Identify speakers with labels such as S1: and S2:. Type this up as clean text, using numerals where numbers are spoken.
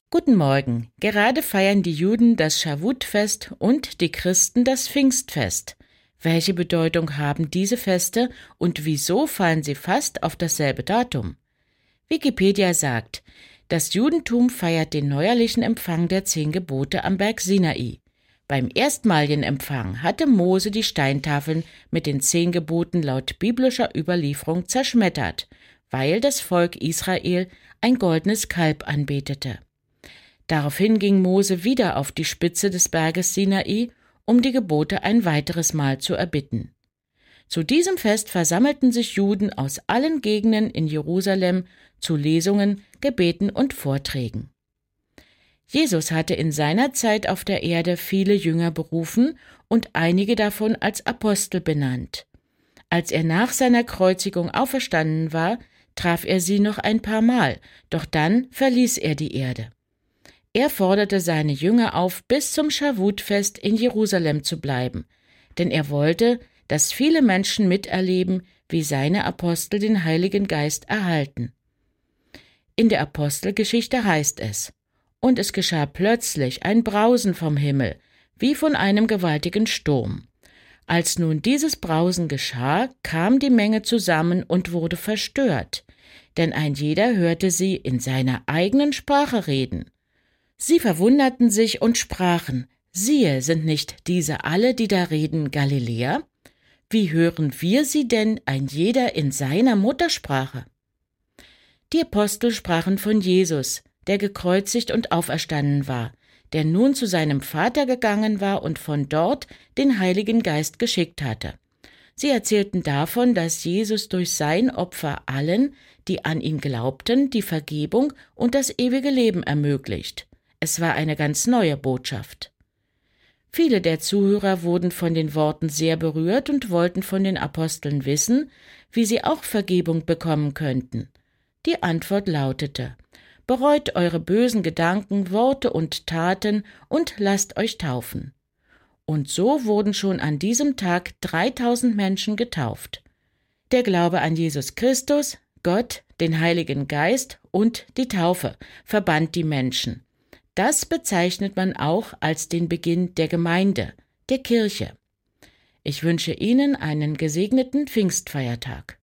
S1: Guten Morgen. Gerade feiern die Juden das Schavut-Fest und die Christen das Pfingstfest. Welche Bedeutung haben diese Feste und wieso fallen sie fast auf dasselbe Datum? Wikipedia sagt, das Judentum feiert den neuerlichen Empfang der 10 Gebote am Berg Sinai. Beim erstmaligen Empfang hatte Mose die Steintafeln mit den 10 Geboten laut biblischer Überlieferung zerschmettert, weil das Volk Israel ein goldenes Kalb anbetete. Daraufhin ging Mose wieder auf die Spitze des Berges Sinai, um die Gebote ein weiteres Mal zu erbitten. Zu diesem Fest versammelten sich Juden aus allen Gegenden in Jerusalem zu Lesungen, Gebeten und Vorträgen. Jesus hatte in seiner Zeit auf der Erde viele Jünger berufen und einige davon als Apostel benannt. Als er nach seiner Kreuzigung auferstanden war, traf er sie noch ein paar Mal, doch dann verließ er die Erde. Er forderte seine Jünger auf, bis zum Schavut-Fest in Jerusalem zu bleiben, denn er wollte, dass viele Menschen miterleben, wie seine Apostel den Heiligen Geist erhalten. In der Apostelgeschichte heißt es: Und es geschah plötzlich ein Brausen vom Himmel, wie von einem gewaltigen Sturm. Als nun dieses Brausen geschah, kam die Menge zusammen und wurde verstört, denn ein jeder hörte sie in seiner eigenen Sprache reden. Sie verwunderten sich und sprachen: Siehe, sind nicht diese alle, die da reden, Galiläer? Wie hören wir sie denn, ein jeder in seiner Muttersprache? Die Apostel sprachen von Jesus, der gekreuzigt und auferstanden war, der nun zu seinem Vater gegangen war und von dort den Heiligen Geist geschickt hatte. Sie erzählten davon, dass Jesus durch sein Opfer allen, die an ihn glaubten, die Vergebung und das ewige Leben ermöglicht. Es war eine ganz neue Botschaft. Viele der Zuhörer wurden von den Worten sehr berührt und wollten von den Aposteln wissen, wie sie auch Vergebung bekommen könnten. Die Antwort lautete: Bereut eure bösen Gedanken, Worte und Taten und lasst euch taufen. Und so wurden schon an diesem Tag 3000 Menschen getauft. Der Glaube an Jesus Christus, Gott, den Heiligen Geist und die Taufe verband die Menschen. Das bezeichnet man auch als den Beginn der Gemeinde, der Kirche. Ich wünsche Ihnen einen gesegneten Pfingstfeiertag.